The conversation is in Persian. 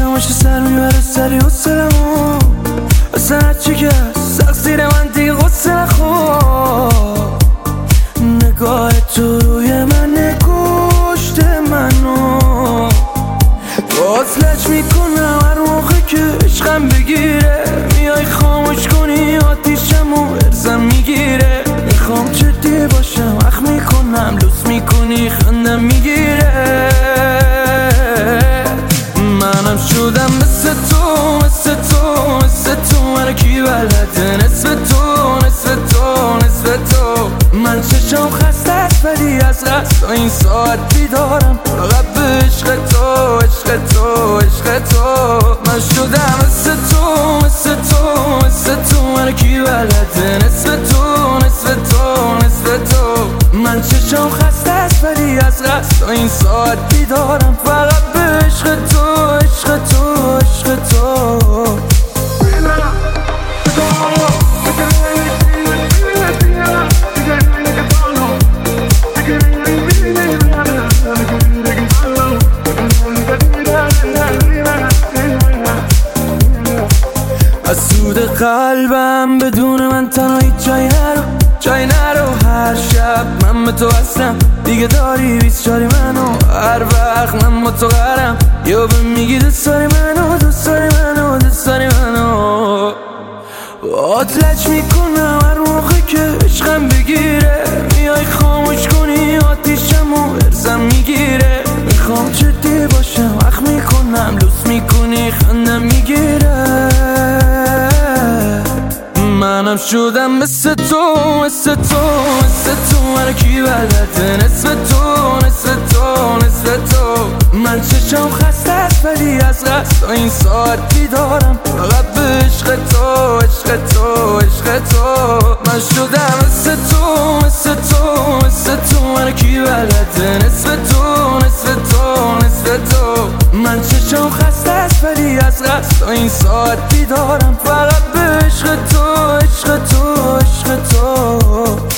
چشماش سر میبره سری حسلمو اصلا هرچی که سخت زیر من دیگه غصه نخور نگاه تو روی من کشت منو وصلش میکنم هر موقع که عشقم بگیره میای خاموش کنی آتیشمو ارزم میگیره میخوام جدی باشم اخ میکنم لوس میکنی خندم میگیره منم شدم مثل تو مثل تو مثل تو من کی بلده نصف تو نصف تو نصف تو من چشم خسته است ولی از قصد این ساعت بیدارم فقط به عشق تو عشق تو عشق تو من شدم مثل تو مثل تو مثل تو من کی بلده نصف تو نصف تو نصف تو من چشم خسته است ولی از قصد این ساعت بیدارم فقط به عشق تو عشق تو عشق تو از سود قلبم بدون من تنهایی جای نرو هر شب من به تو هستم دیگه داری 24 منو هر وقت من با تو قرم یا به میگی دوست داری منو دوست داری منو دوست داری منو آتلج میکنم هر موقع که عشقم بگیره میای خاموش کنی آتیشمو ارزم میگیره میخوام جدی باشم اخ میکنم لوس میکنی خندم میگیره منم شدم مثل تو مثل تو مثل تو من کی بلده نصف تو نصف تو نصف تو من چشم خسته است ولی از قصد این ساعت بیدارم فقط به عشق تو عشق تو عشق تو من شدم مثل تو مثل تو مثل تو من کی بلده نصف تو نصف تو نصف تو من چشم خسته است ولی از قصد این ساعت بیدارم فقط به عشق تو عشق تو عشق تو